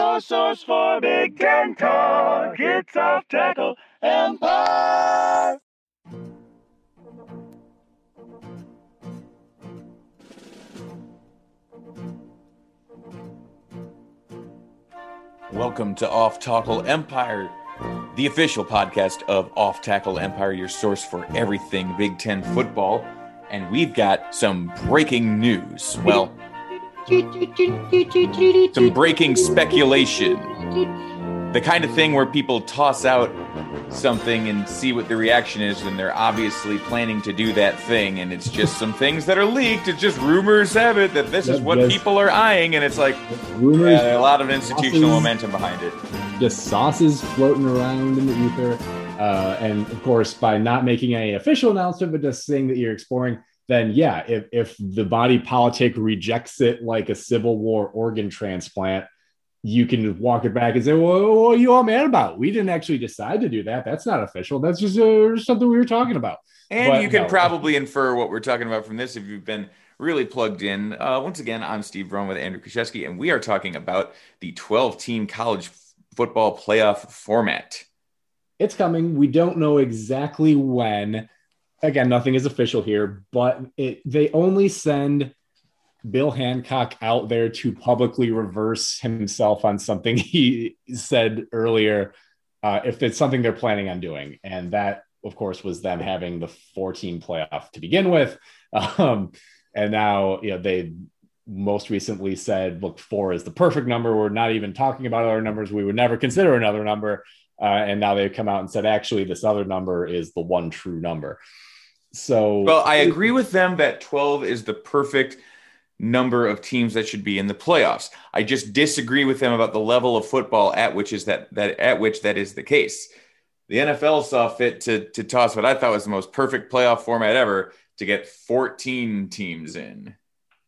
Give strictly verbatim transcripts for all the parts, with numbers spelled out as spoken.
your source for Big Ten talk. It's Off Tackle Empire. Welcome to Off Tackle Empire, the official podcast of Off Tackle Empire, your source for everything Big Ten football. And we've got some breaking news. Well, some breaking speculation. The kind of thing where people toss out something and see what the reaction is, and they're obviously planning to do that thing, and it's just some things that are leaked. It's just rumors have it that this is what just, people are eyeing, and it's like rumors, yeah, a lot of institutional sauces, momentum behind it. Just sauces floating around in the ether. Uh, and of course, by not making any official announcement, but just saying that you're exploring, then yeah, if, if the body politic rejects it like a Civil War organ transplant, you can walk it back and say, well, what are you all mad about? We didn't actually decide to do that. That's not official. That's just uh, something we were talking about. And but, you can no. probably infer what we're talking about from this if you've been really plugged in. Uh, once again, I'm Steve Brown with Andrew Krzyzewski, and we are talking about the twelve-team college football playoff format. It's coming. We don't know exactly when. Again, nothing is official here, but it, they only send Bill Hancock out there to publicly reverse himself on something he said earlier, uh, if it's something they're planning on doing. And that, of course, was them having the four-team playoff to begin with. Um, and now, you know, they most recently said, look, four is the perfect number. We're not even talking about other numbers. We would never consider another number. Uh, and now they've come out and said, actually, this other number is the one true number. So, well, I agree with them that twelve is the perfect number of teams that should be in the playoffs. I just disagree with them about the level of football at which is that that at which that is the case. The N F L saw fit to to toss what I thought was the most perfect playoff format ever, to get fourteen teams in.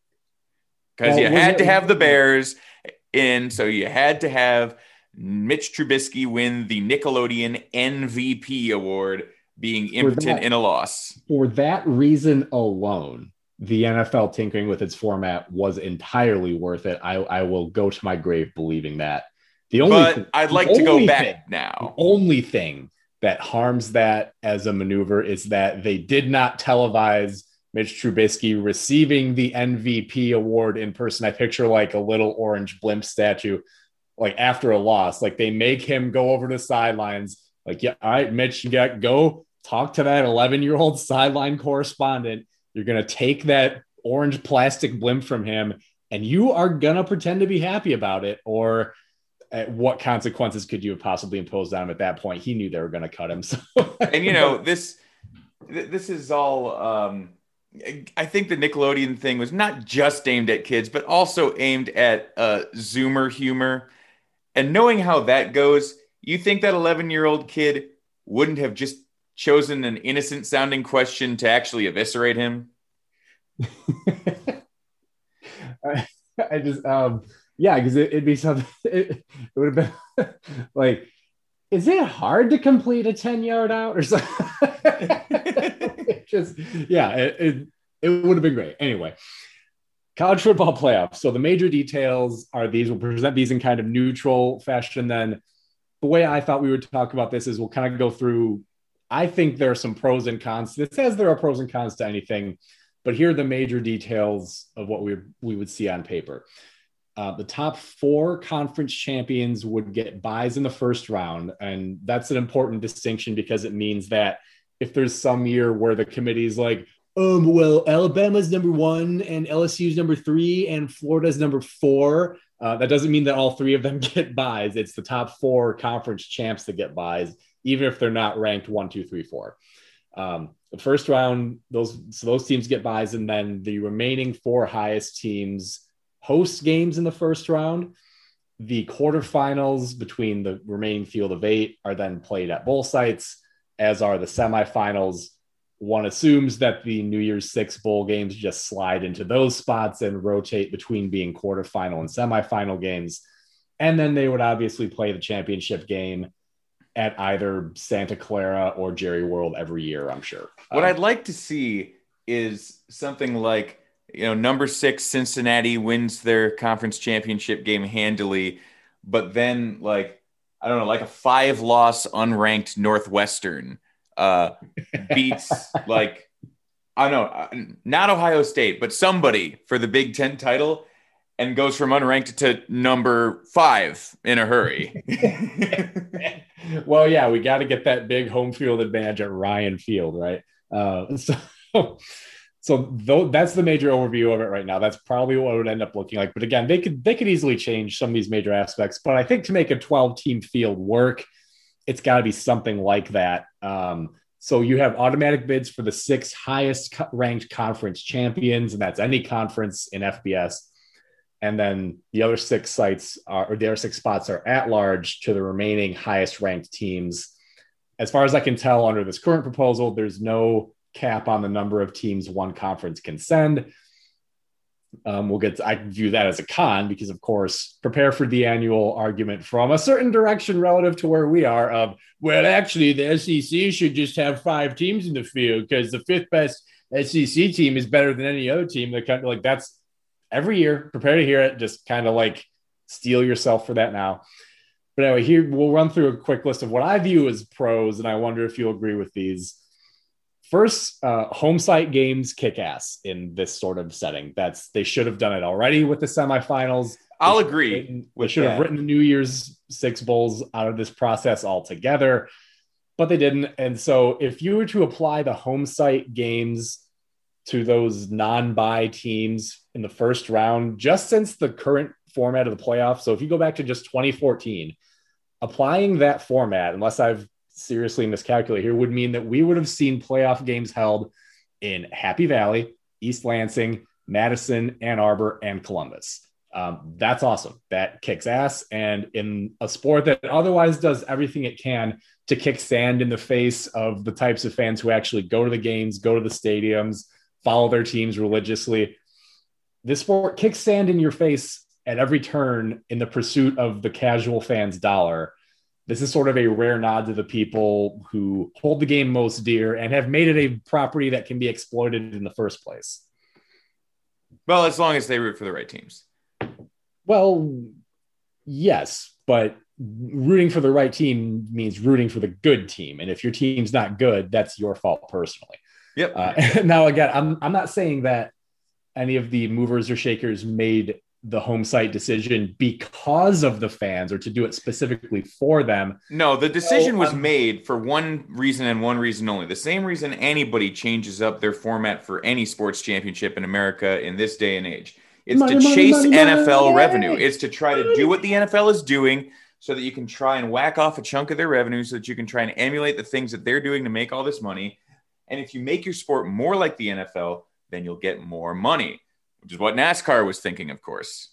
Because well, you had it, to have the Bears in, so you had to have Mitch Trubisky win the Nickelodeon M V P award, being impotent that, in a loss. For that reason alone, the N F L tinkering with its format was entirely worth it. I, I will go to my grave believing that. The only but th- I'd like to go back thing, now. The only thing that harms that as a maneuver is that they did not televise Mitch Trubisky receiving the M V P award in person. I picture like a little orange blimp statue, like after a loss, like they make him go over the sidelines. Like, yeah, all right, Mitch, you got go talk to that eleven-year-old sideline correspondent. You're going to take that orange plastic blimp from him, and you are going to pretend to be happy about it. Or uh, what consequences could you have possibly imposed on him at that point? He knew they were going to cut him. So, and, you know, this this is all um, – I think the Nickelodeon thing was not just aimed at kids, but also aimed at uh, Zoomer humor. And knowing how that goes, you think that eleven-year-old kid wouldn't have just chosen an innocent-sounding question to actually eviscerate him? I, I just, um, yeah, because it, it'd be something, it, it would have been like, is it hard to complete a ten-yard out or something? just, yeah, it, it, it would have been great. Anyway, college football playoffs. So the major details are these. We'll present these in kind of neutral fashion. Then the way I thought we would talk about this is we'll kind of go through, I think there are some pros and cons. This says there are pros and cons to anything, but here are the major details of what we, we would see on paper. Uh, the top four conference champions would get buys in the first round. And that's an important distinction because it means that if there's some year where the committee is like, um, well, Alabama's number one and L S U's number three and Florida's number four, uh, that doesn't mean that all three of them get buys. It's the top four conference champs that get buys, even if they're not ranked one, two, three, four. Um, the first round, those so those teams get buys, and then the remaining four highest teams host games in the first round. The quarterfinals between the remaining field of eight are then played at bowl sites, as are the semifinals. One assumes that the New Year's Six bowl games just slide into those spots and rotate between being quarterfinal and semifinal games. And then they would obviously play the championship game at either Santa Clara or Jerry World every year, I'm sure. What um, I'd like to see is something like, you know, number six Cincinnati wins their conference championship game handily, but then like, I don't know, like a five loss unranked Northwestern uh, beats like, I don't know, not Ohio State, but somebody for the Big Ten title and goes from unranked to number five in a hurry. Well, yeah, we got to get that big home field advantage at Ryan Field, right? Uh, so, so though that's the major overview of it right now. That's probably what it would end up looking like. But again, they could they could easily change some of these major aspects. But I think to make a twelve-team field work, it's got to be something like that. Um, so you have automatic bids for the six highest ranked conference champions, and that's any conference in F B S. And then the other six sites are, or the other six spots are at large to the remaining highest ranked teams. As far as I can tell, under this current proposal, there's no cap on the number of teams one conference can send. Um, we'll get to, I view that as a con because, of course, prepare for the annual argument from a certain direction relative to where we are of, well, actually, the S E C should just have five teams in the field because the fifth best S E C team is better than any other team. That kind of like that's every year. Prepare to hear it. Just kind of like steel yourself for that now. But anyway, here we'll run through a quick list of what I view as pros, and I wonder if you'll agree with these. First, uh, home site games kick ass in this sort of setting. That's they should have done it already with the semifinals. I'll they agree. Written, they should that. have written the New Year's Six Bowls out of this process altogether, but they didn't. And so, if you were to apply the home site games to those non-bye teams in the first round, just since the current format of the playoffs, so if you go back to just twenty fourteen, applying that format, unless I've seriously miscalculate here, would mean that we would have seen playoff games held in Happy Valley, East Lansing, Madison, Ann Arbor, and Columbus. Um, that's awesome. That kicks ass. And in a sport that otherwise does everything it can to kick sand in the face of the types of fans who actually go to the games, go to the stadiums, follow their teams religiously, this sport kicks sand in your face at every turn in the pursuit of the casual fan's dollar. This is sort of a rare nod to the people who hold the game most dear and have made it a property that can be exploited in the first place. Well, as long as they root for the right teams. Well, yes, but rooting for the right team means rooting for the good team. And if your team's not good, that's your fault personally. Yep. Uh, now, again, I'm, I'm not saying that any of the movers or shakers made the home site decision because of the fans or to do it specifically for them. No, the decision so, was um, made for one reason and one reason only. The same reason anybody changes up their format for any sports championship in America in this day and age. It's money, to money, chase money, N F L money. revenue. It's to try to do what the N F L is doing so that you can try and whack off a chunk of their revenue so that you can try and emulate the things that they're doing to make all this money. And if you make your sport more like the N F L, then you'll get more money, which is what NASCAR was thinking, of course.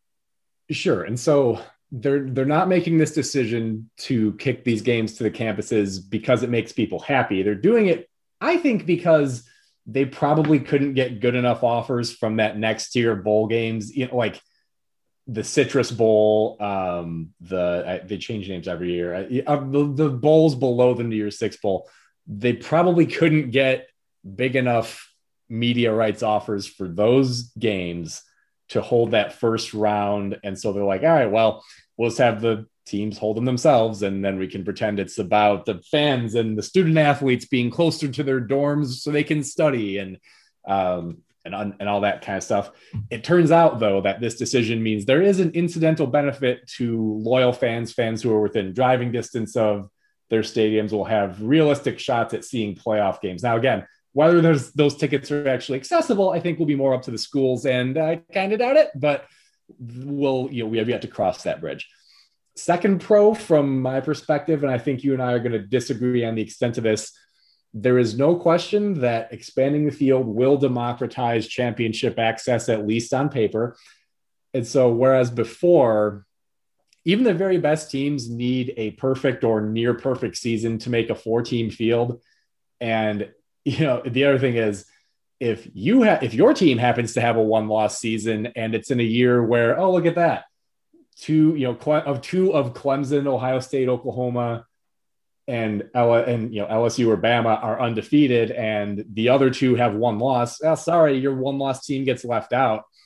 Sure. And so they're they're not making this decision to kick these games to the campuses because it makes people happy. They're doing it, I think, because they probably couldn't get good enough offers from that next tier of bowl games, you know, like the Citrus Bowl, um, the I, they change names every year. Uh, the, the bowls below the New Year's Six Bowl, they probably couldn't get big enough media rights offers for those games to hold that first round. And so they're like, all right, well, we'll just have the teams hold them themselves. And then we can pretend it's about the fans and the student athletes being closer to their dorms so they can study and, um, and, and all that kind of stuff. It turns out, though, that this decision means there is an incidental benefit to loyal fans, fans who are within driving distance of their stadiums will have realistic shots at seeing playoff games. Now, again, whether there's those tickets are actually accessible, I think will be more up to the schools, and I kind of doubt it, but we'll, you know, we have yet to cross that bridge. Second pro from my perspective, and I think you and I are going to disagree on the extent of this, there is no question that expanding the field will democratize championship access, at least on paper. And so, whereas before, even the very best teams need a perfect or near perfect season to make a four-team field. And you know, the other thing is, if you have, if your team happens to have a one-loss season and it's in a year where, oh, look at that, two, you know, Cle- of two of Clemson, Ohio State, Oklahoma, and L- and you know L S U or Bama are undefeated, and the other two have one loss. Oh, sorry, your one-loss team gets left out.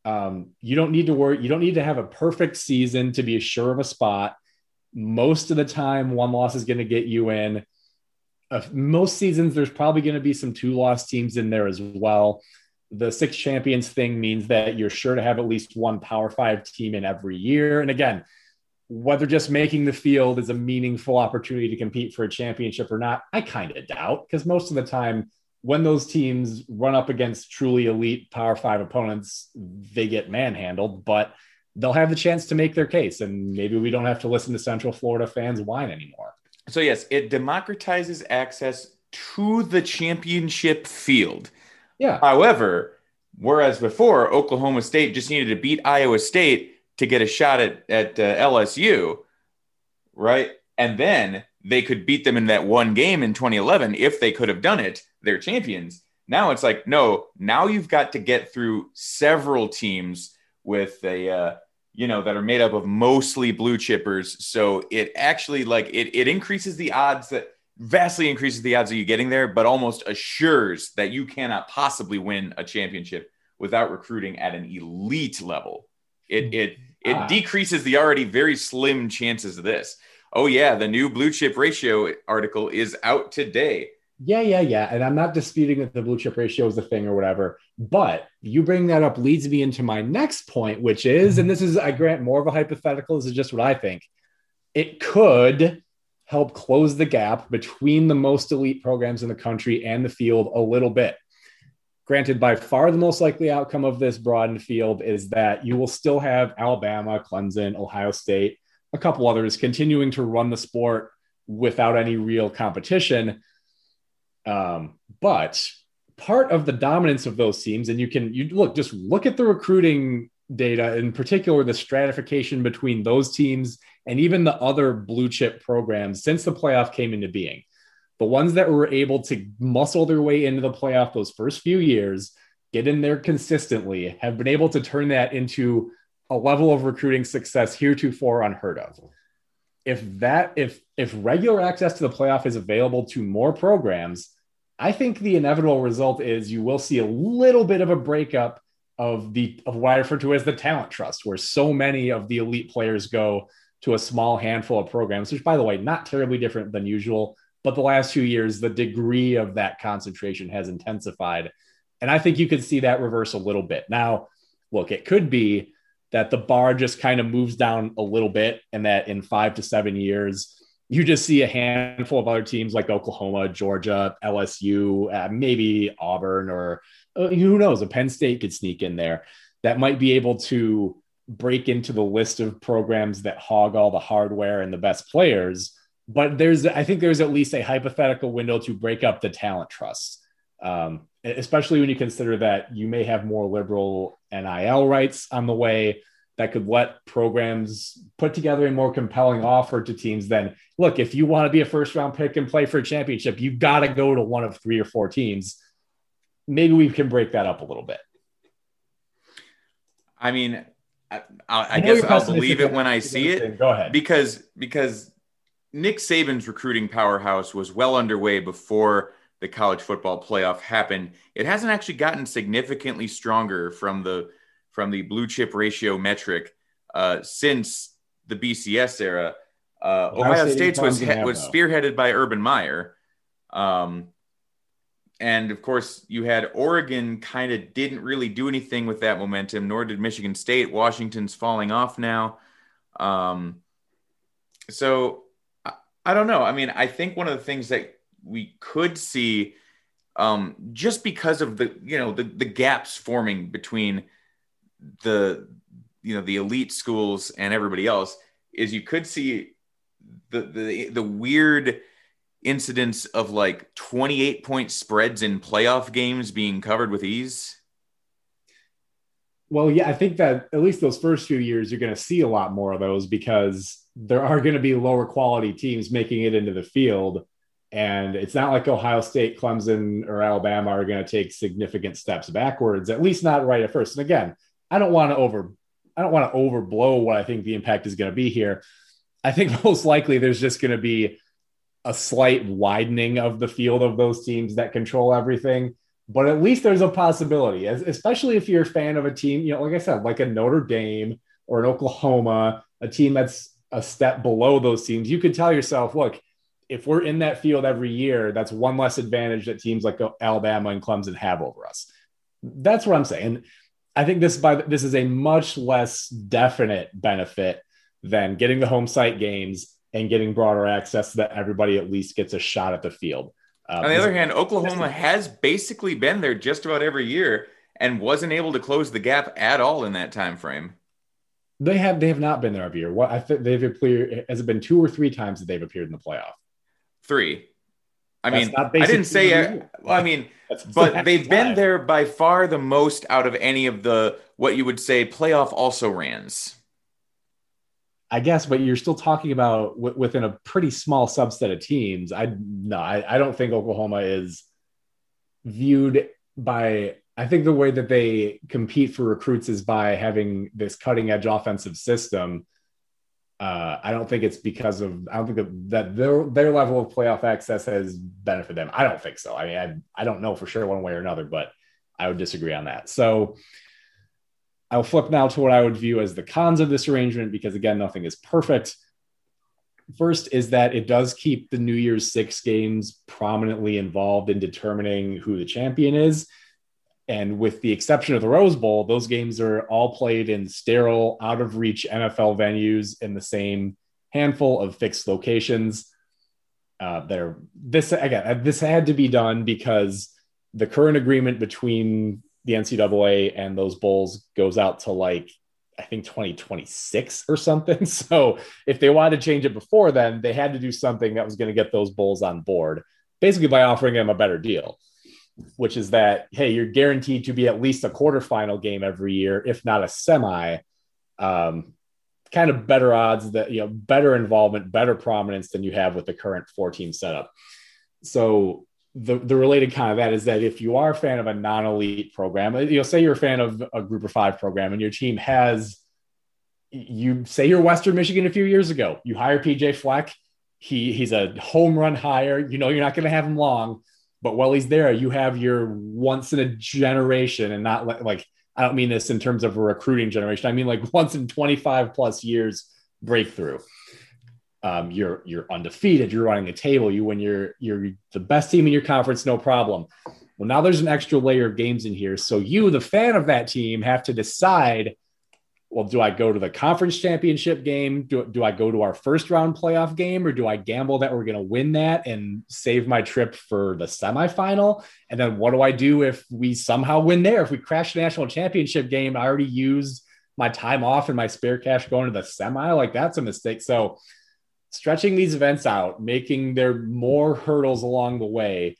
Um, you don't need to worry. You don't need to have a perfect season to be sure of a spot. Most of the time, one loss is going to get you in. Uh, most seasons, there's probably going to be some two-loss teams in there as well. The six champions thing means that you're sure to have at least one Power Five team in every year. And again, whether just making the field is a meaningful opportunity to compete for a championship or not, I kind of doubt, because most of the time when those teams run up against truly elite Power Five opponents, they get manhandled, but they'll have the chance to make their case. And maybe we don't have to listen to Central Florida fans whine anymore. So yes, it democratizes access to the championship field. Yeah. However, whereas before Oklahoma State just needed to beat Iowa State to get a shot at, at uh, L S U, right? And then they could beat them in that one game in twenty eleven. If they could have done it, they're champions. Now it's like, no, now you've got to get through several teams with a, uh, you know, that are made up of mostly blue chippers. So it actually like it, it increases the odds that vastly increases the odds of you getting there, but almost assures that you cannot possibly win a championship without recruiting at an elite level. It, it, it ah. decreases the already very slim chances of this. Oh yeah. The new blue chip ratio article is out today. Yeah, yeah, yeah. And I'm not disputing that the blue chip ratio is a thing or whatever, but you bring that up leads me into my next point, which is, and this is, I grant, more of a hypothetical. This is just what I think. It could help close the gap between the most elite programs in the country and the field a little bit. Granted, by far the most likely outcome of this broadened field is that you will still have Alabama, Clemson, Ohio State, a couple others continuing to run the sport without any real competition. Um, but part of the dominance of those teams, and you can you look, just look at the recruiting data, in particular, the stratification between those teams and even the other blue chip programs since the playoff came into being. The ones that were able to muscle their way into the playoff those first few years, get in there consistently, have been able to turn that into a level of recruiting success heretofore unheard of. If that, if, if regular access to the playoff is available to more programs, I think the inevitable result is you will see a little bit of a breakup of the, of what I refer to as the talent trust, where so many of the elite players go to a small handful of programs, which, by the way, not terribly different than usual, but the last few years, the degree of that concentration has intensified. And I think you could see that reverse a little bit. Now, look, it could be that the bar just kind of moves down a little bit, and that in five to seven years, you just see a handful of other teams like Oklahoma, Georgia, L S U, uh, maybe Auburn, or uh, who knows, a Penn State could sneak in there that might be able to break into the list of programs that hog all the hardware and the best players. But there's, I think there's at least a hypothetical window to break up the talent trust, um, especially when you consider that you may have more liberal N I L rights on the way that could let programs put together a more compelling offer to teams. Then look, if you want to be a first round pick and play for a championship, you've got to go to one of three or four teams. Maybe we can break that up a little bit. I mean, I, I, I guess I'll believe it when I see it. Go ahead. Because, because Nick Saban's recruiting powerhouse was well underway before the college football playoff happened. It hasn't actually gotten significantly stronger from the from the blue chip ratio metric uh, since the B C S era. Uh, Ohio, Ohio State's was he- was spearheaded by Urban Meyer, um, and of course you had Oregon kind of didn't really do anything with that momentum, nor did Michigan State. Washington's falling off now, um, so I, I don't know. I mean, I think one of the things that we could see, um, just because of the, you know, the, the gaps forming between the, you know, the elite schools and everybody else, is you could see the, the, the weird incidents of like twenty-eight point spreads in playoff games being covered with ease. Well, yeah, I think that at least those first few years, you're going to see a lot more of those because there are going to be lower quality teams making it into the field. And it's not like Ohio State, Clemson, or Alabama are going to take significant steps backwards, at least not right at first. And again, I don't want to over, I don't want to overblow what I think the impact is going to be here. I think most likely there's just going to be a slight widening of the field of those teams that control everything. but at least there's a possibility, as, especially if you're a fan of a team, you know, like I said, like a Notre Dame or an Oklahoma, a team that's a step below those teams. You could tell yourself, look, if we're in that field every year, that's one less advantage that teams like Alabama and Clemson have over us. That's what I'm saying. I think this by this is a much less definite benefit than getting the home site games and getting broader access so that everybody at least gets a shot at the field. Um, On the other hand, Oklahoma has basically been there just about every year and wasn't able to close the gap at all in that time frame. They have they have not been there every year. What I think they've appeared, has it been two or three times that they've appeared in the playoff? Three. I That's mean, I didn't say it. Well, I mean, but they've been there by far the most out of any of the what you would say playoff also rans. I guess, but you're still talking about w- within a pretty small subset of teams. I no, I, I don't think Oklahoma is viewed by. I think the way that they compete for recruits is by having this cutting edge offensive system. Uh, I don't think it's because of. I don't think that, that their their level of playoff access has benefited them. I don't think so. I mean, I I don't know for sure one way or another, but I would disagree on that. So. I'll flip now to what I would view as the cons of this arrangement, because again, nothing is perfect. First is that it does keep the New Year's Six games prominently involved in determining who the champion is. And with the exception of the Rose Bowl, those games are all played in sterile, out of reach N F L venues in the same handful of fixed locations. Uh, there, this again, this had to be done because the current agreement between the N C double A and those bowls goes out to like, I think twenty twenty-six or something. So if they wanted to change it before then, they had to do something that was going to get those bowls on board, basically by offering them a better deal, which is that, hey, you're guaranteed to be at least a quarterfinal game every year, if not a semi. Um, kind of better odds that, you know, better involvement, better prominence than you have with the current four team setup. So The, the related kind of that is that if you are a fan of a non-elite program, you'll say you're a fan of a group of five program and your team has, you say you're Western Michigan a few years ago, you hire P J Fleck. He he's a home run hire. You know, you're not going to have him long, but while he's there, you have your once in a generation, and not like, like, I don't mean this in terms of a recruiting generation. I mean, like once in twenty-five plus years breakthrough. Um, you're you're undefeated. You're running the table. You win. You're you're the best team in your conference, no problem. Well, now there's an extra layer of games in here. So you, the fan of that team, have to decide. Well, do I go to the conference championship game? Do, do I go to our first round playoff game, or do I gamble that we're going to win that and save my trip for the semifinal? And then what do I do if we somehow win there? If we crash the national championship game, I already used my time off and my spare cash going to the semi. Like that's a mistake. So stretching these events out, making there more hurdles along the way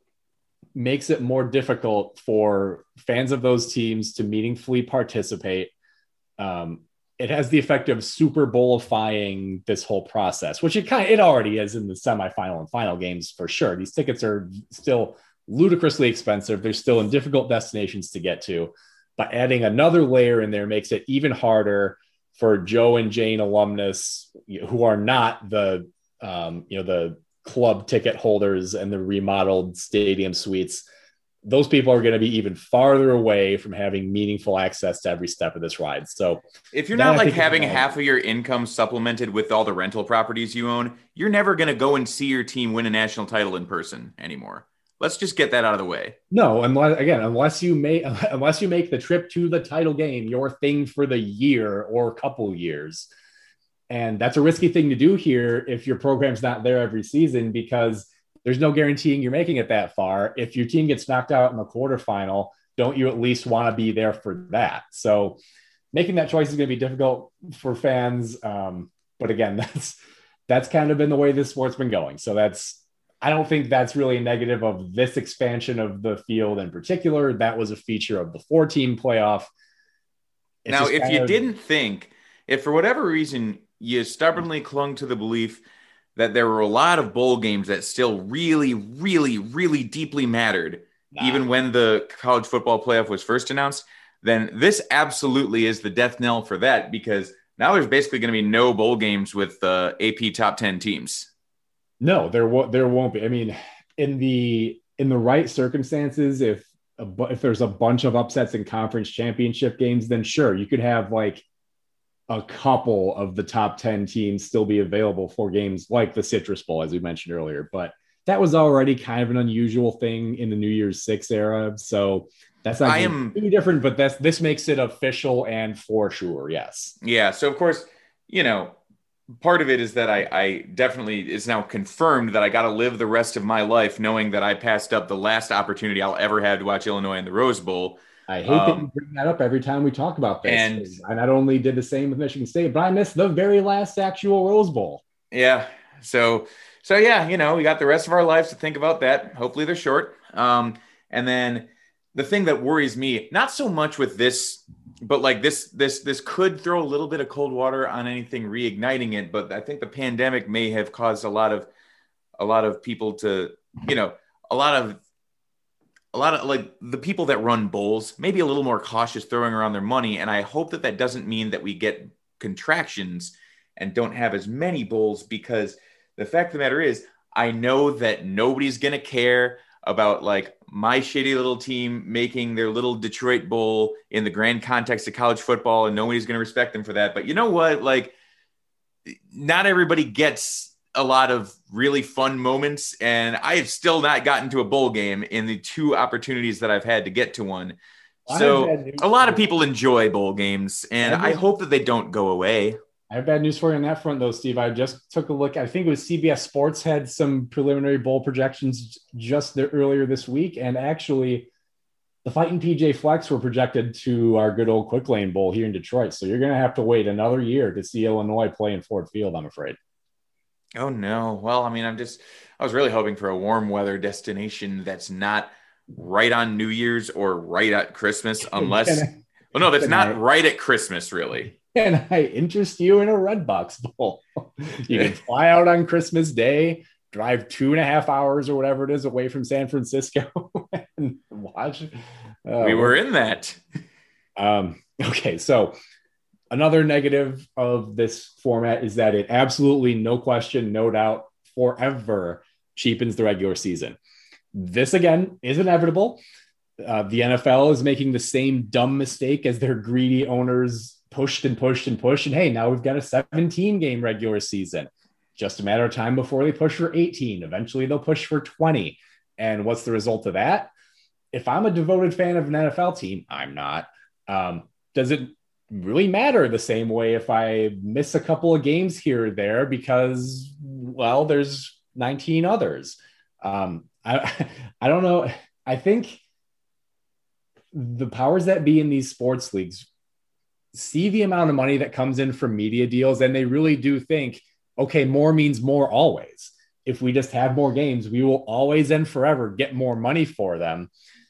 makes it more difficult for fans of those teams to meaningfully participate. Um, it has the effect of Super Bowl-ifying this whole process, which it kind of, it already is in the semifinal and final games for sure. These tickets are still ludicrously expensive. They're still in difficult destinations to get to, but adding another layer in there makes it even harder for Joe and Jane alumnus who are not the, um, you know, the club ticket holders and the remodeled stadium suites. Those people are going to be even farther away from having meaningful access to every step of this ride. So if you're not like having half of your income supplemented with all the rental properties you own, you're never going to go and see your team win a national title in person anymore. Let's just get that out of the way. No, unless again, unless you make unless you make the trip to the title game your thing for the year or couple years. And that's a risky thing to do here if your program's not there every season, because there's no guaranteeing you're making it that far. If your team gets knocked out in the quarterfinal, don't you at least want to be there for that? So making that choice is going to be difficult for fans. Um, but again, that's that's kind of been the way this sport's been going. So that's I don't think that's really a negative of this expansion of the field in particular. That was a feature of the four-team playoff. It's now, if you of... didn't think, if for whatever reason you stubbornly clung to the belief that there were a lot of bowl games that still really, really, really deeply mattered, nah. even when the college football playoff was first announced, then this absolutely is the death knell for that, because now there's basically going to be no bowl games with uh, A P top ten teams. No, there won't. There won't be. I mean, in the in the right circumstances, if a, bu- if there's a bunch of upsets in conference championship games, then sure, you could have like a couple of the top ten teams still be available for games like the Citrus Bowl, as we mentioned earlier. But that was already kind of an unusual thing in the New Year's Six era. So that's not I am too different, but that's, this makes it official and for sure. Yes. Yeah. So of course, you know, part of it is that I, I definitely is now confirmed that I got to live the rest of my life knowing that I passed up the last opportunity I'll ever have to watch Illinois in the Rose Bowl. I hate um, that you bring that up every time we talk about this. And I not only did the same with Michigan State, but I missed the very last actual Rose Bowl. Yeah. So, so yeah, you know, we got the rest of our lives to think about that. Hopefully they're short. Um, and then the thing that worries me, not so much with this, but like this, this, this could throw a little bit of cold water on anything reigniting it. But I think the pandemic may have caused a lot of, a lot of people to, you know, a lot of, a lot of like the people that run bowls, maybe a little more cautious throwing around their money. And I hope that that doesn't mean that we get contractions and don't have as many bowls, because the fact of the matter is, I know that nobody's going to care about like my shitty little team making their little Detroit Bowl in the grand context of college football, and nobody's going to respect them for that. But you know what? Like, not everybody gets a lot of really fun moments, and I have still not gotten to a bowl game in the two opportunities that I've had to get to one. So a lot of people enjoy bowl games, and I hope that they don't go away. I have bad news for you on that front, though, Steve. I just took a look. I think it was C B S Sports had some preliminary bowl projections just there earlier this week. And actually, the Fighting P J Flex were projected to our good old Quick Lane Bowl here in Detroit. So you're going to have to wait another year to see Illinois play in Ford Field, I'm afraid. Oh, no. Well, I mean, I'm just I was really hoping for a warm weather destination that's not right on New Year's or right at Christmas, unless I, well, no, that's not I, right at Christmas, really. Can I interest you in a Redbox Bowl? You can fly out on Christmas Day, drive two and a half hours or whatever it is away from San Francisco and watch. Uh, we were in that. Um, okay. So another negative of this format is that it absolutely, no question, no doubt, forever cheapens the regular season. This, again, is inevitable. Uh, the N F L is making the same dumb mistake as their greedy owners pushed and pushed and pushed. And hey, now we've got a seventeen game regular season. Just a matter of time before they push for eighteen. Eventually they'll push for twenty. And what's the result of that? If I'm a devoted fan of an N F L team, I'm not. Um, does it really matter the same way if I miss a couple of games here or there because, well, there's nineteen others? Um, I, I don't know. I think the powers that be in these sports leagues see the amount of money that comes in from media deals, and they really do think, okay, more means more always. If we just have more games, we will always and forever get more money for them.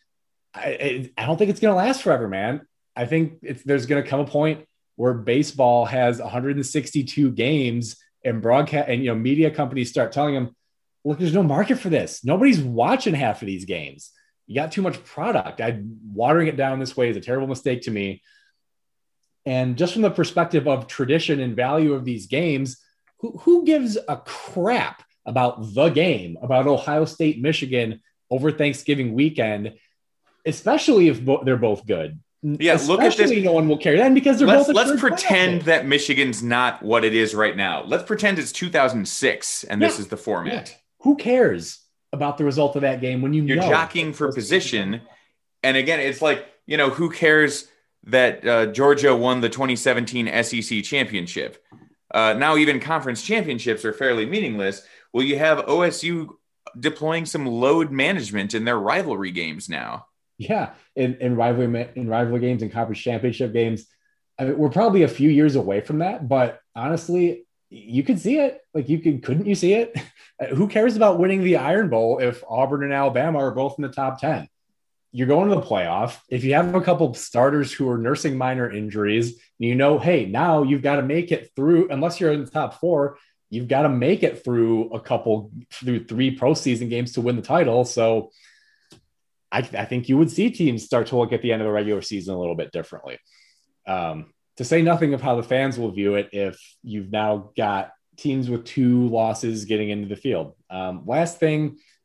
I, I don't think it's going to last forever, man. I think it's, there's going to come a point where baseball has one hundred sixty-two games and broadcast and, you know, media companies start telling them, look, there's no market for this. Nobody's watching half of these games. You got too much product. I watering it down this way is a terrible mistake to me. And just from the perspective of tradition and value of these games, who, who gives a crap about the game, about Ohio State, Michigan over Thanksgiving weekend, especially if bo- they're both good? Yeah, especially look at this. No one will care then because they're let's, both. Let's pretend that Michigan's not what it is right now. Let's pretend it's two thousand six and yeah. this is the format. Yeah. Who cares about the result of that game when you You're know jockeying for position? And again, it's like, you know, who cares that uh, Georgia won the twenty seventeen S E C championship? Uh, now even conference championships are fairly meaningless. Well, you have O S U deploying some load management in their rivalry games now. Yeah, in, in rivalry in rivalry games and conference championship games. I mean, we're probably a few years away from that, but honestly, you could see it. Like you could, couldn't you see it? Who cares about winning the Iron Bowl if Auburn and Alabama are both in the top ten? You're going to the playoff. If you have a couple of starters who are nursing minor injuries, you know, hey, now you've got to make it through, unless you're in the top four, you've got to make it through a couple, through three postseason games to win the title. So I, I think you would see teams start to look at the end of the regular season a little bit differently. Um, to say nothing of how the fans will view it if you've now got teams with two losses getting into the field. Um, last thing,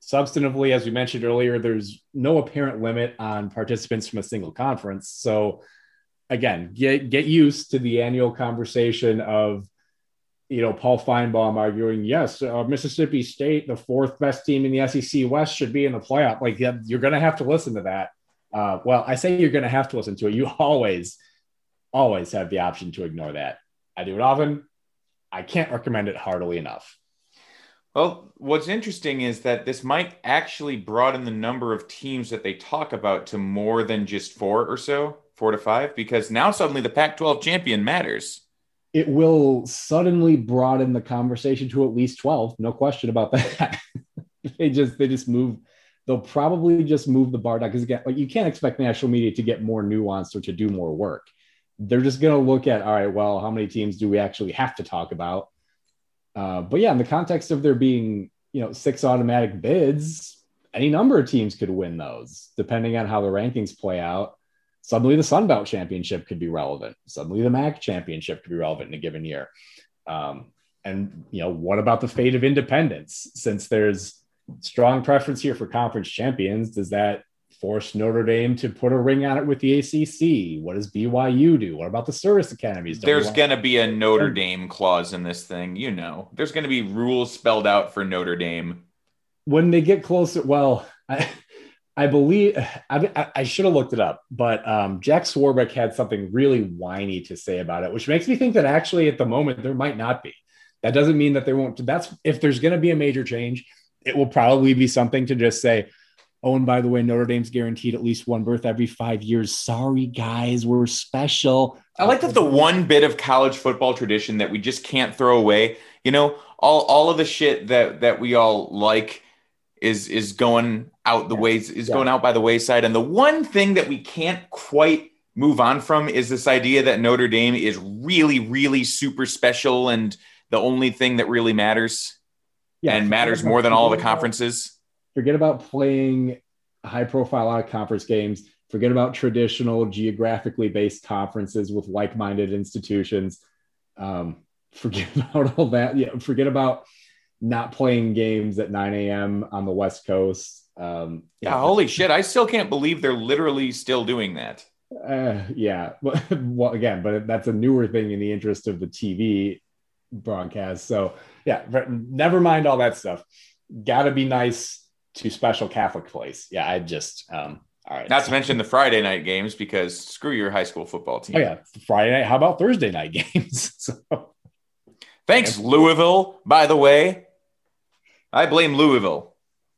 substantively, as we mentioned earlier, there's no apparent limit on participants from a single conference. So again, get get used to the annual conversation of, you know, Paul Feinbaum arguing, yes, uh, Mississippi State, the fourth best team in the S E C West, should be in the playoff. Like, yeah, you're going to have to listen to that. Uh, well, I say you're going to have to listen to it. You always, always have the option to ignore that. I do it often. I can't recommend it heartily enough. Well, what's interesting is that this might actually broaden the number of teams that they talk about to more than just four or so, four to five, because now suddenly the Pac twelve champion matters. It will suddenly broaden the conversation to at least twelve. No question about that. they just, they just move. They'll probably just move the bar down because again, like you can't expect national media to get more nuanced or to do more work. They're just going to look at, all right, well, how many teams do we actually have to talk about? Uh, but yeah, in the context of there being, you know, six automatic bids, any number of teams could win those depending on how the rankings play out. Suddenly the Sun Belt Championship could be relevant. Suddenly the M A C Championship could be relevant in a given year. Um, and, you know, what about the fate of independence? Since there's strong preference here for conference champions, does that force Notre Dame to put a ring on it with the A C C? What does B Y U do? What about the service academies? Don't There's going to be a Notre Dame clause in this thing. You know, there's going to be rules spelled out for Notre Dame. When they get closer, well, I, I believe I, I should have looked it up, but um, Jack Swarbrick had something really whiny to say about it, which makes me think that actually at the moment there might not be. That doesn't mean that there won't. That's if there's going to be a major change, it will probably be something to just say, oh, and by the way, Notre Dame's guaranteed at least one berth every five years. Sorry, guys, we're special. I like that the one bit of college football tradition that we just can't throw away. You know, all all of the shit that that we all like is is going out the yeah. ways is yeah. going out by the wayside. And the one thing that we can't quite move on from is this idea that Notre Dame is really, really super special and the only thing that really matters yeah, and matters more than all the conferences. Forget about playing high profile out of conference games. Forget about traditional geographically based conferences with like-minded institutions. Um, forget about all that. Yeah, forget about not playing games at nine a.m. on the West Coast. Um, yeah, yeah, holy shit. I still can't believe they're literally still doing that. Uh, yeah. Well, again, but that's a newer thing in the interest of the T V broadcast. So yeah, never mind all that stuff. Gotta be nice to special Catholic place. Yeah, I just, um, all right. Not to mention the Friday night games because screw your high school football team. Oh yeah, Friday night. How about Thursday night games? so, Thanks, yeah. Louisville, by the way. I blame Louisville.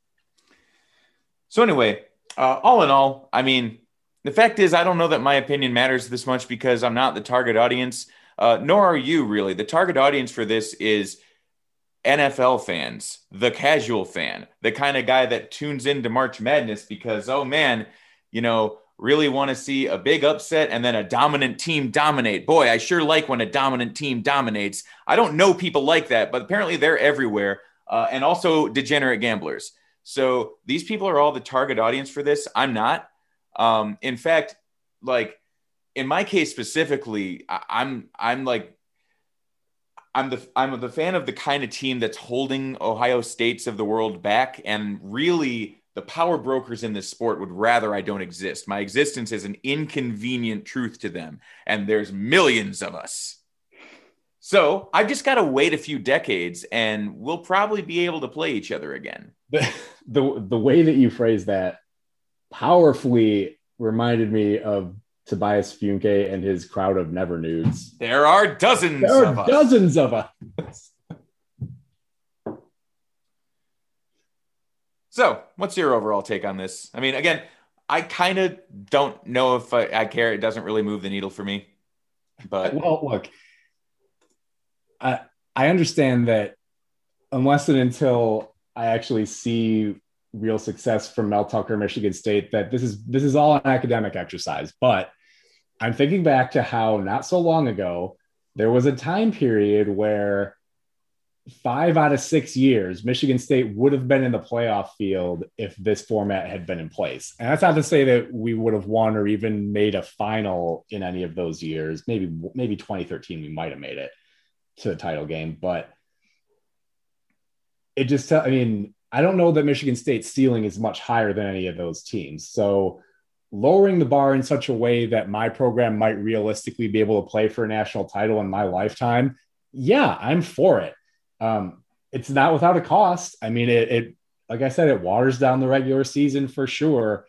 So anyway, uh, all in all, I mean, the fact is I don't know that my opinion matters this much because I'm not the target audience, uh, nor are you really. The target audience for this is N F L fans, the casual fan, the kind of guy that tunes into March Madness because, oh man, you know, really want to see a big upset and then a dominant team dominate. Boy, I sure like when a dominant team dominates. I don't know people like that, but apparently they're everywhere. Uh, and also degenerate gamblers. So these people are all the target audience for this. I'm not. Um, in fact, like in my case specifically, I, I'm I'm like I'm the I'm the fan of the kind of team that's holding Ohio States of the world back, and really the power brokers in this sport would rather I don't exist. My existence is an inconvenient truth to them, and there's millions of us. So I've just got to wait a few decades, and we'll probably be able to play each other again. The the, the way that you phrase that powerfully reminded me of Tobias Funke and his crowd of never nudes. There are dozens there are of us. Dozens of us. So what's your overall take on this? I mean, again, I kind of don't know if I, I care. It doesn't really move the needle for me. But well, look, I I understand that unless and until I actually see real success from Mel Tucker, Michigan State, that this is this is all an academic exercise. But I'm thinking back to how not so long ago there was a time period where five out of six years Michigan State would have been in the playoff field if this format had been in place. And that's not to say that we would have won or even made a final in any of those years. Maybe maybe twenty thirteen we might have made it to the title game, but it just, I mean, I I don't know that Michigan State's ceiling is much higher than any of those teams. So lowering the bar in such a way that my program might realistically be able to play for a national title in my lifetime, yeah, I'm for it. Um, it's not without a cost. I mean, it, it, like I said, it waters down the regular season for sure.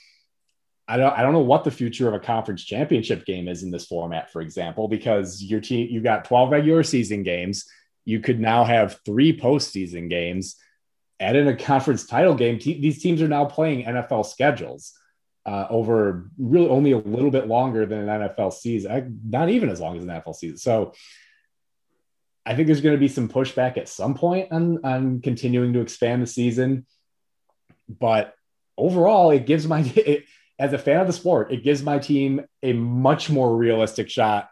I don't, I don't know what the future of a conference championship game is in this format, for example, because your team, you've got twelve regular season games. You could now have three postseason games. Add in a conference title game. Te- these teams are now playing N F L schedules uh, over really only a little bit longer than an N F L season, not even as long as an N F L season. So I think there's going to be some pushback at some point on, on continuing to expand the season. But overall, it gives my, it, as a fan of the sport, it gives my team a much more realistic shot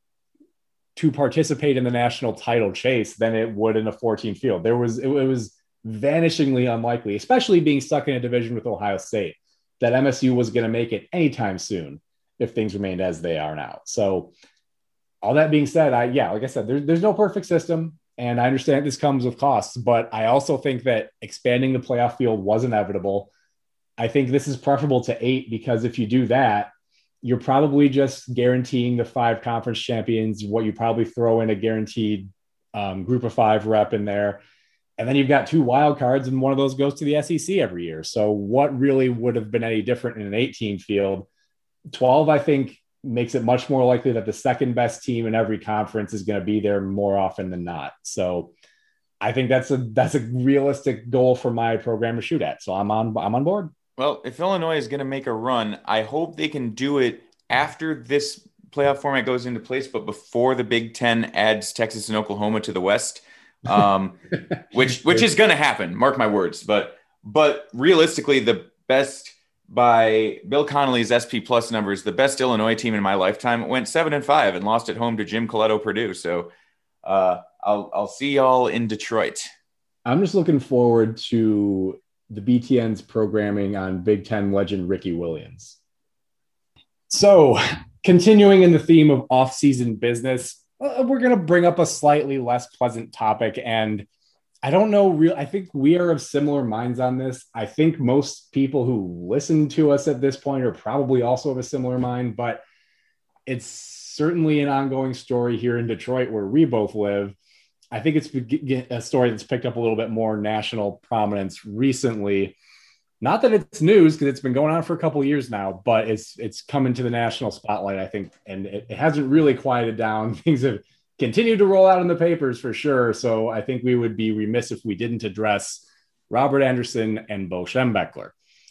to participate in the national title chase than it would in a fourteen field. There was, it, it was, vanishingly unlikely, especially being stuck in a division with Ohio State, that M S U was going to make it anytime soon if things remained as they are now. So all that being said, I, yeah, like I said, there, there's no perfect system, and I understand this comes with costs, but I also think that expanding the playoff field was inevitable. I think this is preferable to eight, because if you do that, you're probably just guaranteeing the five conference champions what you probably throw in a guaranteed um, group of five rep in there. And then you've got two wild cards, and one of those goes to the S E C every year. So what really would have been any different in an eighteen field? twelve, I think, makes it much more likely that the second best team in every conference is going to be there more often than not. So I think that's a that's a realistic goal for my program to shoot at. So I'm on I'm on board. Well, if Illinois is going to make a run, I hope they can do it after this playoff format goes into place, but before the Big Ten adds Texas and Oklahoma to the West. um, which which is going to happen. Mark my words. But but realistically, the best, by Bill Connolly's S P Plus numbers, the best Illinois team in my lifetime went seven and five and lost at home to Jim Coletto Purdue. So uh, I'll I'll see y'all in Detroit. I'm just looking forward to the B T N's programming on Big Ten legend Ricky Williams. So continuing in the theme of off-season business, we're going to bring up a slightly less pleasant topic. And I don't know, real. I think we are of similar minds on this. I think most people who listen to us at this point are probably also of a similar mind, but it's certainly an ongoing story here in Detroit where we both live. I think it's a story that's picked up a little bit more national prominence recently. Not that it's news, because it's been going on for a couple of years now, but it's it's come into the national spotlight, I think, and it, it hasn't really quieted down. Things have continued to roll out in the papers for sure. So I think we would be remiss if we didn't address Robert Anderson and Bo Schembechler.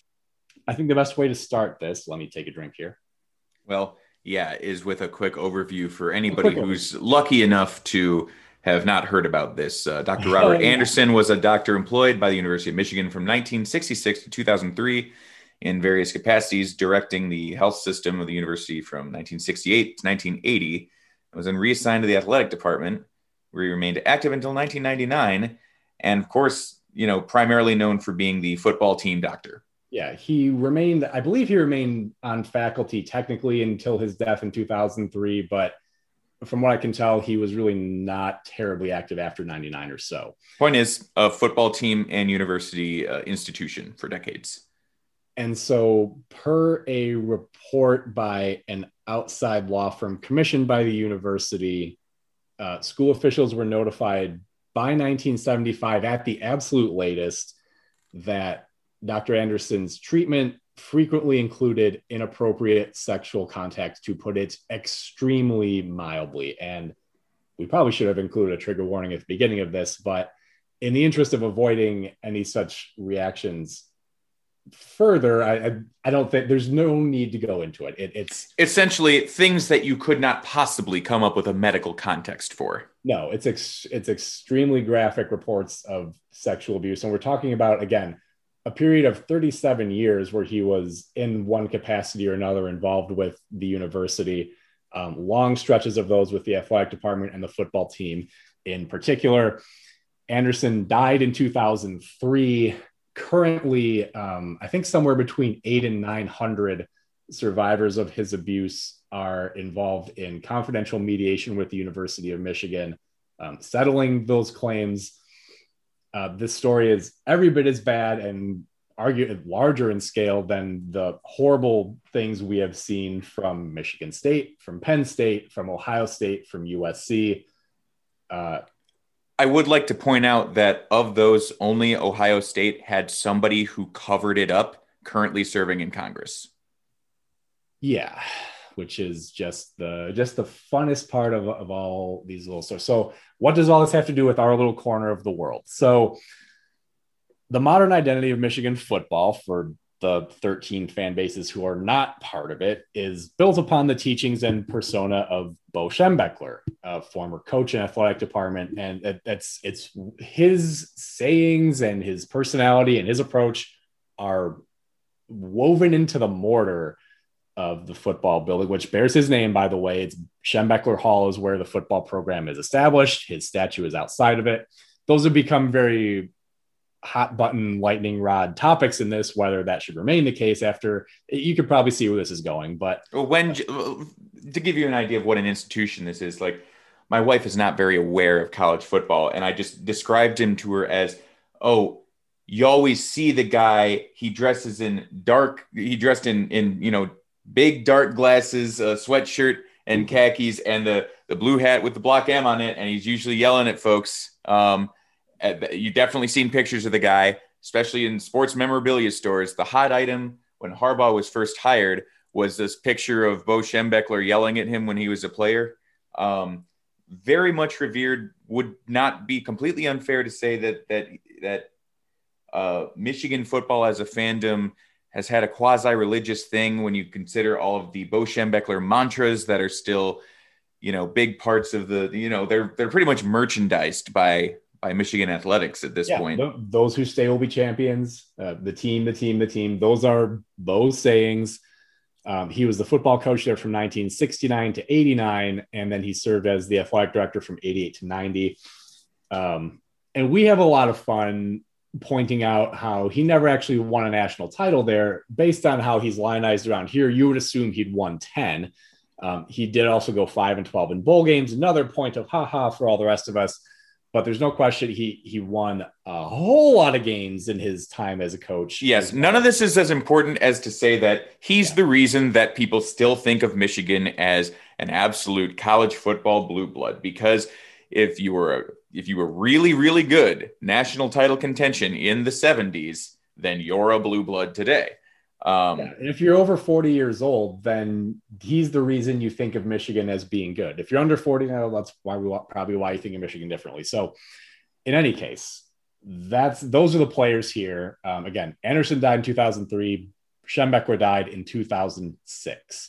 I think the best way to start this, let me take a drink here. Well, yeah, is with a quick overview for anybody who's lucky enough to have not heard about this. Uh, Doctor Robert oh, yeah. Anderson was a doctor employed by the University of Michigan from nineteen sixty-six to two thousand three in various capacities, directing the health system of the university from nineteen sixty-eight to nineteen eighty, and was then reassigned to the athletic department, where he remained active until nineteen ninety-nine. And of course, you know, primarily known for being the football team doctor. Yeah, he remained, I believe he remained on faculty technically until his death in two thousand three, but from what I can tell, he was really not terribly active after ninety-nine or so. Point is, a football team and university uh, institution for decades. And so per a report by an outside law firm commissioned by the university, uh, school officials were notified by nineteen seventy-five at the absolute latest that Doctor Anderson's treatment frequently included inappropriate sexual contact, to put it extremely mildly. And we probably should have included a trigger warning at the beginning of this, but in the interest of avoiding any such reactions further, I, I, I don't think there's no need to go into it. it. It's essentially things that you could not possibly come up with a medical context for. No, it's ex, it's extremely graphic reports of sexual abuse. And we're talking about, again, a period of thirty-seven years where he was in one capacity or another involved with the university, um, long stretches of those with the athletic department and the football team in particular. Anderson died in two thousand three. Currently, um, I think somewhere between eight and nine hundred survivors of his abuse are involved in confidential mediation with the University of Michigan, um, settling those claims. Uh, this story is every bit as bad and argue larger in scale than the horrible things we have seen from Michigan State, from Penn State, from Ohio State, from U S C. Uh, I would like to point out that of those, only Ohio State had somebody who covered it up currently serving in Congress. Yeah, which is just the just the funnest part of, of all these little stories. So what does all this have to do with our little corner of the world? So the modern identity of Michigan football, for the thirteen fan bases who are not part of it, is built upon the teachings and persona of Bo Schembechler, a former coach in athletic department. And it, it's, it's his sayings and his personality and his approach are woven into the mortar of the football building, which bears his name, by the way. It's Schembechler Hall is where the football program is established. His statue is outside of it. Those have become very hot button lightning rod topics in this, whether that should remain the case. After, you could probably see where this is going. But when, to give you an idea of what an institution this is, like, my wife is not very aware of college football, and I just described him to her as, oh, you always see the guy, he dresses in dark, he dressed in, in, you know, big dark glasses, a sweatshirt and khakis, and the, the blue hat with the block M on it. And he's usually yelling at folks. Um, you definitely seen pictures of the guy, especially in sports memorabilia stores. The hot item when Harbaugh was first hired was this picture of Bo Schembechler yelling at him when he was a player. Um, very much revered. Would not be completely unfair to say that, that, that uh, Michigan football as a fandom has had a quasi-religious thing when you consider all of the Bo Schembechler mantras that are still, you know, big parts of the, you know, they're, they're pretty much merchandised by, by Michigan athletics at this yeah, point. th- those who stay will be champions. Uh, the team, the team, the team. Those are Bo's sayings. Um, he was the football coach there from nineteen sixty-nine to eighty-nine, and then he served as the athletic director from eighty-eight to ninety. Um, and we have a lot of fun pointing out how he never actually won a national title there. Based on how he's lionized around here, you would assume he'd won ten. Um, he did also go five and twelve in bowl games. Another point of haha for all the rest of us. But there's no question he he won a whole lot of games in his time as a coach. Yes, none of this is as important as to say that he's yeah. the reason that people still think of Michigan as an absolute college football blue blood. Because if you were if you were really, really good national title contention in the seventies, then you're a blue blood today. Um, yeah, and if you're over forty years old, then he's the reason you think of Michigan as being good. If you're under forty now, that's why we probably why you think of Michigan differently. So in any case, that's those are the players here. Um, again, Anderson died in two thousand three. Schembechler died in two thousand six.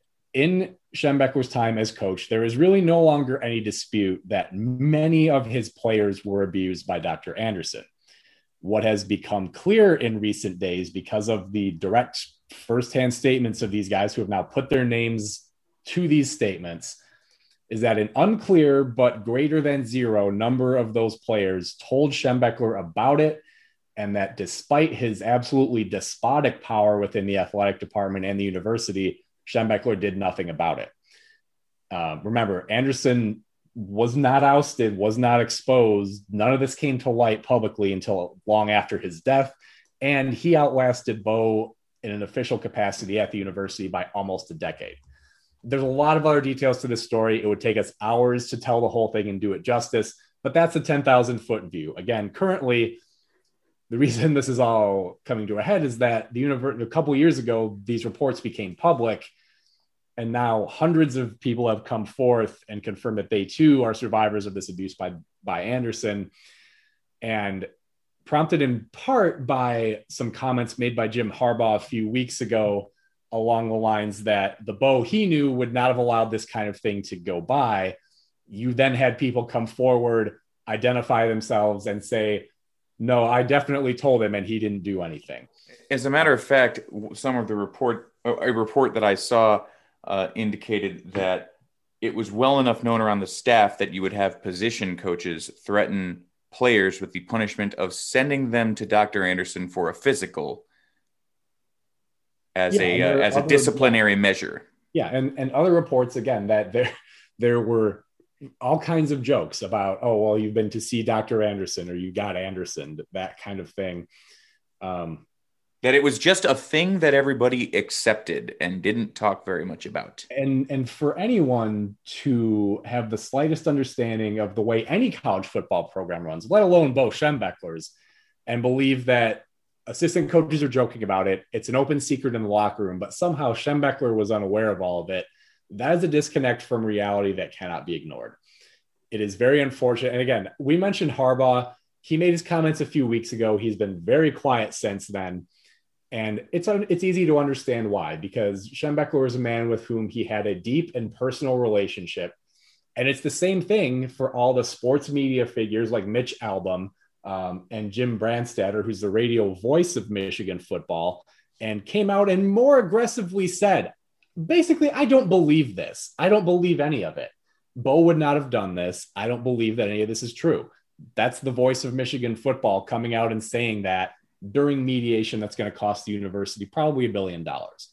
In Schembechler's time as coach, there is really no longer any dispute that many of his players were abused by Doctor Anderson. What has become clear in recent days, because of the direct firsthand statements of these guys who have now put their names to these statements, is that an unclear but greater than zero number of those players told Schembechler about it, and that despite his absolutely despotic power within the athletic department and the university, Schembechler did nothing about it. Uh, remember, Anderson was not ousted, was not exposed. None of this came to light publicly until long after his death. And he outlasted Bo in an official capacity at the university by almost a decade. There's a lot of other details to this story. It would take us hours to tell the whole thing and do it justice, but that's a ten thousand foot view. Again, currently, the reason this is all coming to a head is that the university, a couple of years ago, these reports became public. And now hundreds of people have come forth and confirmed that they too are survivors of this abuse by, by Anderson, and prompted in part by some comments made by Jim Harbaugh a few weeks ago along the lines that the Bo he knew would not have allowed this kind of thing to go by. You then had people come forward, identify themselves, and say, no, I definitely told him and he didn't do anything. As a matter of fact, some of the report, a report that I saw Uh, indicated that it was well enough known around the staff that you would have position coaches threaten players with the punishment of sending them to Doctor Anderson for a physical as yeah, a uh, as a disciplinary measure. Yeah, and and other reports again that there there were all kinds of jokes about, oh, well, you've been to see Doctor Anderson or you got Anderson, that kind of thing. Um, that it was just a thing that everybody accepted and didn't talk very much about. And, and for anyone to have the slightest understanding of the way any college football program runs, let alone Bo Schembechler's, and believe that assistant coaches are joking about it, it's an open secret in the locker room, but somehow Schembechler was unaware of all of it, that is a disconnect from reality that cannot be ignored. It is very unfortunate. And again, we mentioned Harbaugh. He made his comments a few weeks ago. He's been very quiet since then. And it's, it's easy to understand why, because Schembechler is a man with whom he had a deep and personal relationship. And it's the same thing for all the sports media figures like Mitch Albom um, and Jim Brandstatter, who's the radio voice of Michigan football, and came out and more aggressively said, basically, I don't believe this. I don't believe any of it. Bo would not have done this. I don't believe that any of this is true. That's the voice of Michigan football coming out and saying that during mediation that's going to cost the university probably a billion dollars.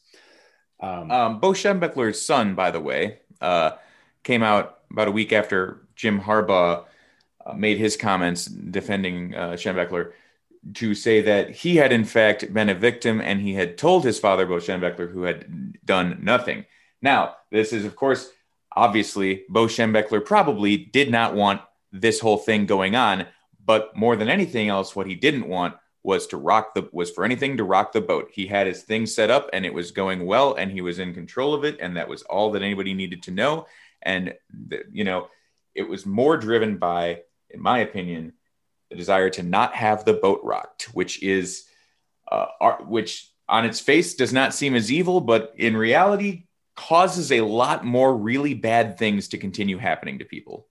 Um, um, Bo Schembechler's son, by the way, uh, came out about a week after Jim Harbaugh uh, made his comments defending uh, Schembechler to say that he had in fact been a victim and he had told his father, Bo Schembechler, who had done nothing. Now, this is, of course, obviously, Bo Schembechler probably did not want this whole thing going on, but more than anything else, what he didn't want was to rock the was for anything to rock the boat. He had his thing set up and it was going well and he was in control of it. And that was all that anybody needed to know. And, the, you know, it was more driven by, in my opinion, the desire to not have the boat rocked, which is, uh, ar- which on its face does not seem as evil, but in reality causes a lot more really bad things to continue happening to people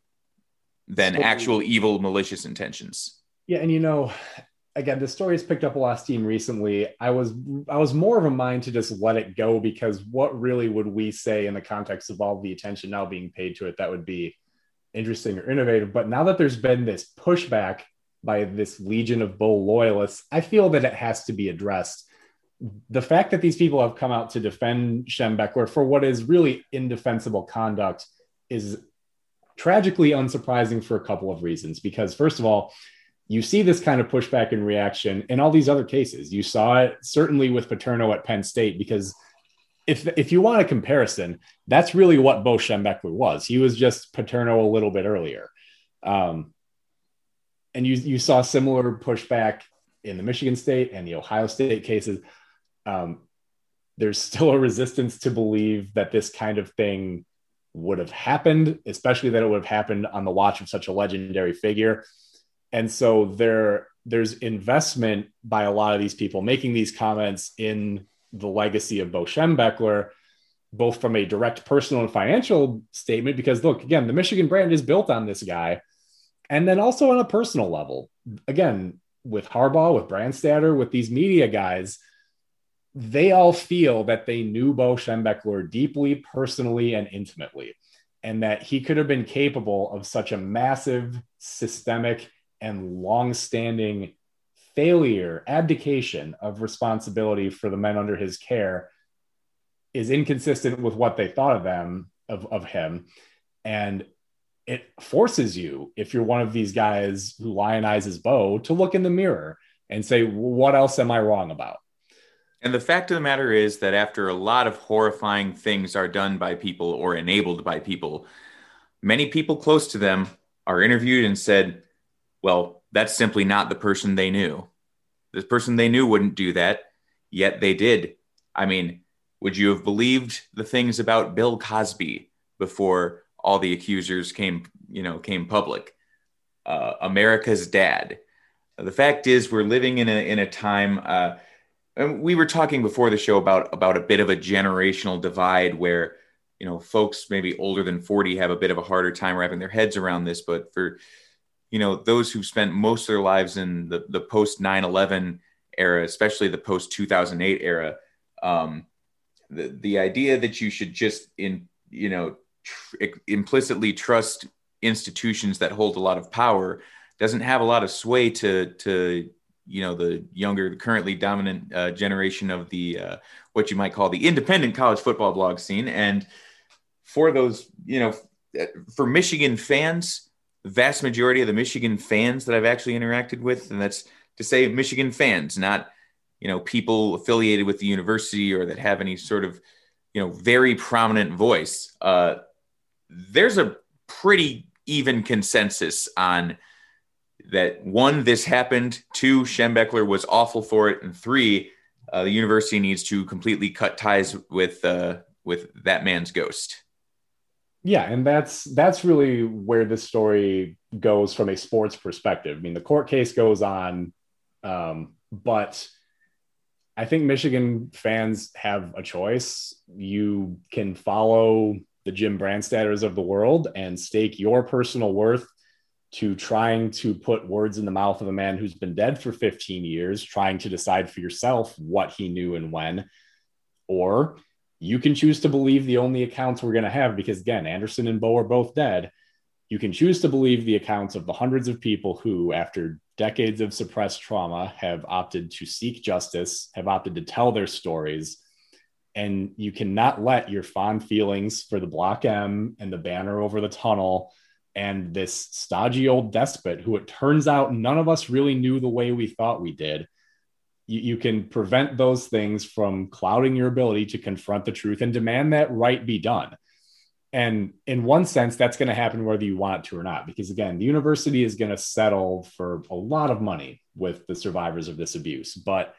than so, actual evil, malicious intentions. Yeah. And, you know, again, the story has picked up a lot of steam recently. I was I was more of a mind to just let it go, because what really would we say in the context of all the attention now being paid to it that would be interesting or innovative? But now that there's been this pushback by this legion of Bo loyalists, I feel that it has to be addressed. The fact that these people have come out to defend Schembechler for what is really indefensible conduct is tragically unsurprising for a couple of reasons. Because first of all, you see this kind of pushback and reaction in all these other cases. You saw it certainly with Paterno at Penn State, because if if you want a comparison, that's really what Bo Schembechler was. He was just Paterno a little bit earlier. Um, and you, you saw similar pushback in the Michigan State and the Ohio State cases. Um, there's still a resistance to believe that this kind of thing would have happened, especially that it would have happened on the watch of such a legendary figure. And so there, there's investment by a lot of these people making these comments in the legacy of Bo Schembechler, both from a direct personal and financial statement, because look, again, the Michigan brand is built on this guy. And then also on a personal level, again, with Harbaugh, with Brandstatter, with these media guys, they all feel that they knew Bo Schembechler deeply, personally, and intimately, and that he could have been capable of such a massive, systemic, and long-standing failure, abdication of responsibility for the men under his care is inconsistent with what they thought of them, of, of him. And it forces you, if you're one of these guys who lionizes Bo, to look in the mirror and say, what else am I wrong about? And the fact of the matter is that after a lot of horrifying things are done by people or enabled by people, many people close to them are interviewed and said, well, that's simply not the person they knew. The person they knew wouldn't do that, yet they did. I mean, would you have believed the things about Bill Cosby before all the accusers came, you know, came public? Uh, America's dad. The fact is, we're living in a in a time. Uh, and we were talking before the show about about a bit of a generational divide where, you know, folks maybe older than forty have a bit of a harder time wrapping their heads around this, but for you know, those who've spent most of their lives in the, the post nine eleven era, especially the post two thousand eight era, um, the, the idea that you should just, in, you know, tr- implicitly trust institutions that hold a lot of power doesn't have a lot of sway to, to you know, the younger, currently dominant uh, generation of the, uh, what you might call the independent college football blog scene. And for those, you know, for Michigan fans, the vast majority of the Michigan fans that I've actually interacted with, and that's to say Michigan fans, not, you know, people affiliated with the university or that have any sort of, you know, very prominent voice. Uh, there's a pretty even consensus on that. One, this happened. Two, Schembechler was awful for it. And three, uh, the university needs to completely cut ties with, uh, with that man's ghost. Yeah, and that's that's really where this story goes from a sports perspective. I mean, the court case goes on, um, but I think Michigan fans have a choice. You can follow the Jim Brandstatters of the world and stake your personal worth to trying to put words in the mouth of a man who's been dead for fifteen years, trying to decide for yourself what he knew and when. Or you can choose to believe the only accounts we're going to have, because again, Anderson and Bo are both dead. You can choose to believe the accounts of the hundreds of people who, after decades of suppressed trauma, have opted to seek justice, have opted to tell their stories. And you cannot let your fond feelings for the Block M and the banner over the tunnel and this stodgy old despot, who it turns out none of us really knew the way we thought we did. You, you can prevent those things from clouding your ability to confront the truth and demand that right be done. And in one sense, that's going to happen whether you want it to or not, because again, the university is going to settle for a lot of money with the survivors of this abuse. But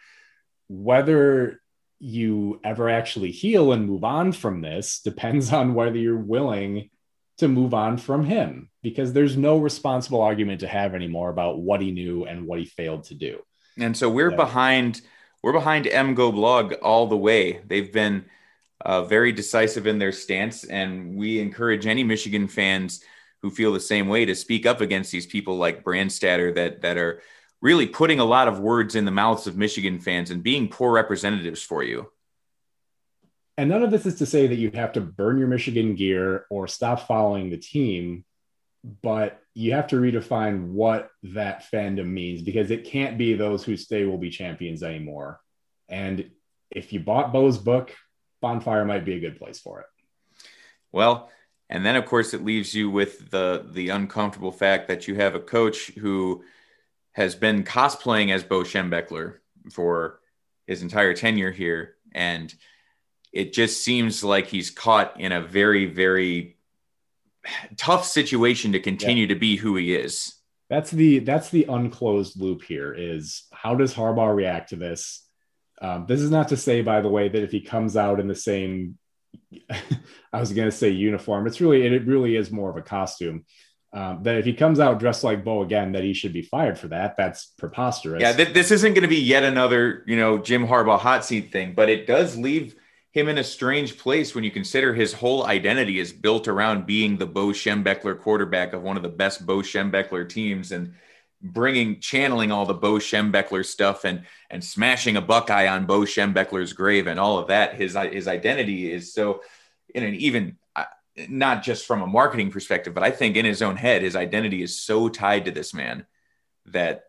whether you ever actually heal and move on from this depends on whether you're willing to move on from him, because there's no responsible argument to have anymore about what he knew and what he failed to do. And so we're yeah. behind, we're behind M Go Blog all the way. They've been uh, very decisive in their stance, and we encourage any Michigan fans who feel the same way to speak up against these people like Brandstatter that that are really putting a lot of words in the mouths of Michigan fans and being poor representatives for you. And none of this is to say that you have to burn your Michigan gear or stop following the team, but you have to redefine what that fandom means, because it can't be those who stay will be champions anymore. And if you bought Bo's book, Bonfire might be a good place for it. Well, and then of course it leaves you with the the uncomfortable fact that you have a coach who has been cosplaying as Bo Schembechler for his entire tenure here, and it just seems like he's caught in a very, very tough situation to continue yeah. to be who he is. That's the that's the unclosed loop here, is how does Harbaugh react to this? Um, this is not to say, by the way, that if he comes out in the same, I was going to say uniform, it's really, it really is more of a costume. Um, that if he comes out dressed like Bo again, that he should be fired for that. That's preposterous. Yeah, th- this isn't going to be yet another, you know, Jim Harbaugh hot seat thing, but it does leave him in a strange place when you consider his whole identity is built around being the Bo Schembechler quarterback of one of the best Bo Schembechler teams, and bringing, channeling all the Bo Schembechler stuff and, and smashing a Buckeye on Bo Schembechler's grave and all of that. His, his identity is so, in an even, not just from a marketing perspective, but I think in his own head, his identity is so tied to this man that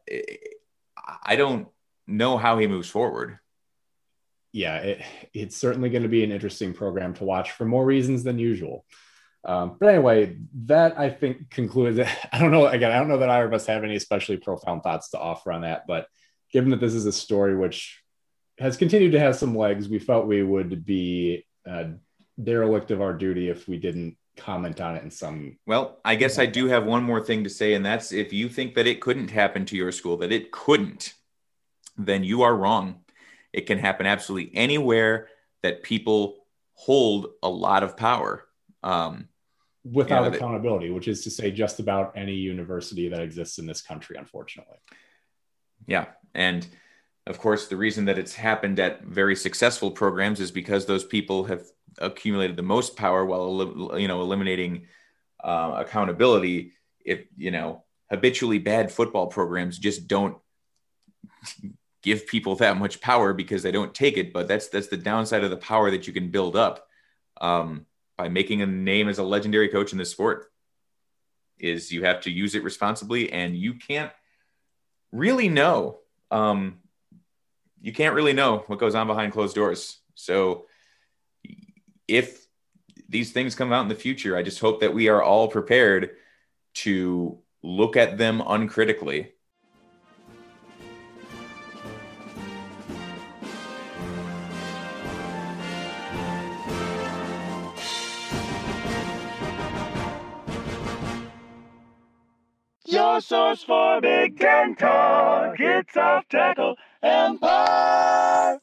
I don't know how he moves forward. Yeah, it, it's certainly going to be an interesting program to watch for more reasons than usual. Um, but anyway, that I think concludes it. I don't know. Again, I don't know that either of us have any especially profound thoughts to offer on that, but given that this is a story which has continued to have some legs, we felt we would be uh, derelict of our duty if we didn't comment on it in some. Well, I guess I do have one more thing to say, and that's if you think that it couldn't happen to your school, that it couldn't, then you are wrong. It can happen absolutely anywhere that people hold a lot of power. Um, Without you know, accountability, which is to say just about any university that exists in this country, unfortunately. Yeah. And of course, the reason that it's happened at very successful programs is because those people have accumulated the most power while, you know, eliminating uh, accountability. If, you know, habitually bad football programs just don't give people that much power because they don't take it. But that's, that's the downside of the power that you can build up. Um, by making a name as a legendary coach in this sport, is you have to use it responsibly, and you can't really know. Um, you can't really know what goes on behind closed doors. So if these things come out in the future. I just hope that we are all prepared to look at them uncritically. Your source for Big Ten talk. It's Off Tackle Empire.